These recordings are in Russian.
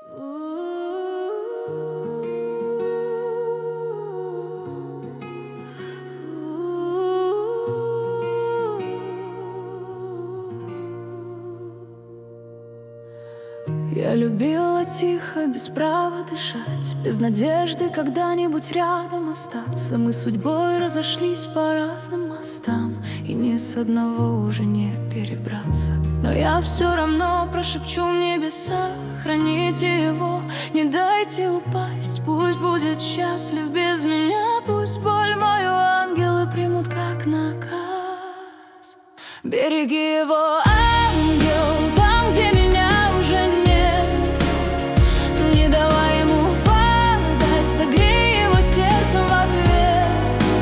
Я любила тихо, без права дышать, без надежды когда-нибудь рядом остаться. Мы судьбой разошлись по разным мостам, и ни с одного уже не перебраться. Но я все равно прошепчу в небеса: храните его, не дайте упасть. Пусть будет счастлив без меня, пусть боль мою ангелы примут как наказ. Береги его, ангел, там, где меня уже нет. Не давай ему падать, согрей его сердцем в ответ.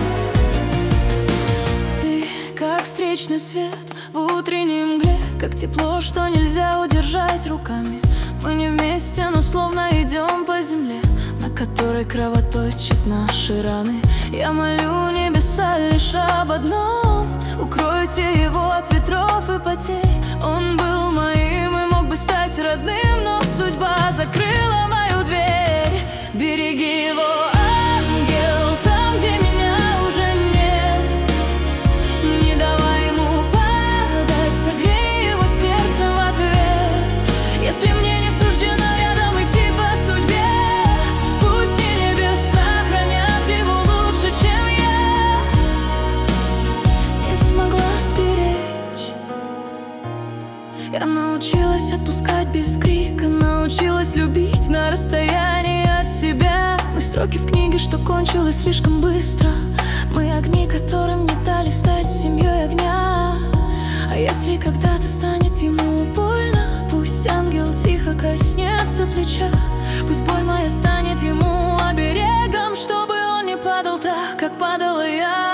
Ты как встречный свет в утренней мгле, как тепло, что нельзя удержать руками. Мы не вместе, но словно идем по земле, на которой кровоточат наши раны. Я молю небеса лишь об одном: укройте его от ветров и потерь. Он был моим и мог бы стать родным, но судьба закрыла мою дверь. Береги его, ангел, там, где меня уже нет. Не давай ему падать, согрей его сердцем в ответ. Если мне не суждено рядом идти по судьбе, пусть и небеса хранят его лучше, чем я не смогла сберечь. Я научилась отпускать без крика, научилась любить на расстоянии от себя. Мы строки в книге, что кончилось слишком быстро. Мы огни, которым не дали стать семьей огня. А если когда-то станет ему больно, пусть ангел тихо коснется плеча. Пусть боль моя станет ему оберегом, чтобы он не падал так, как падала я.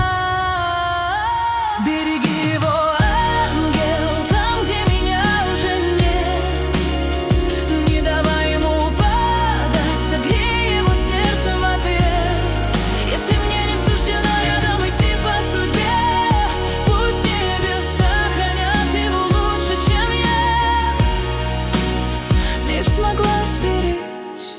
Береги его, ангел, там, где меня уже нет. Не давай ему падать, согрей его сердцем в ответ. Если мне не суждено рядом идти по судьбе, пусть небеса хранят его лучше, чем я не смогла сберечь.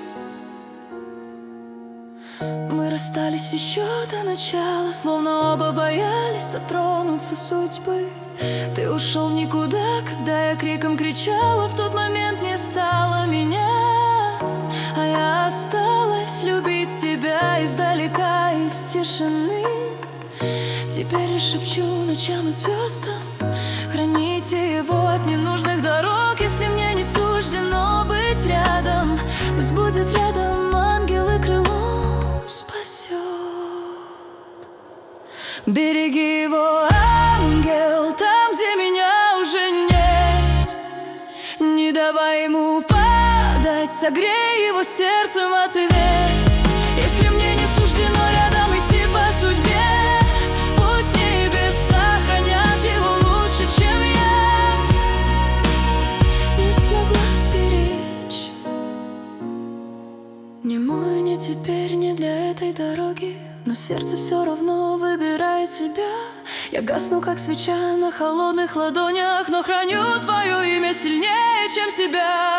Мы расстались еще до начала, словно оба боялись дотронуться судьбы. Ты ушел в никуда, когда я криком кричала. В тот момент не стало меня, а я осталась любить тебя издалека, из тишины. Теперь я шепчу ночам и звездам: храните его от ненужных дорог. Если мне не суждено быть рядом, пусть будет рядом ангел и крылом спасет. Береги его, ангел, там, где меня уже нет. Не давай ему падать, согрей его сердцем в ответ. Если мне не суждено рядом идти по судьбе, пусть небеса хранят его лучше, чем я не смогла сберечь. Не мой, не теперь, не для этой дороги, но сердце все равно выбирает тебя. Я гасну, как свеча на холодных ладонях, но храню твое имя сильнее, чем себя.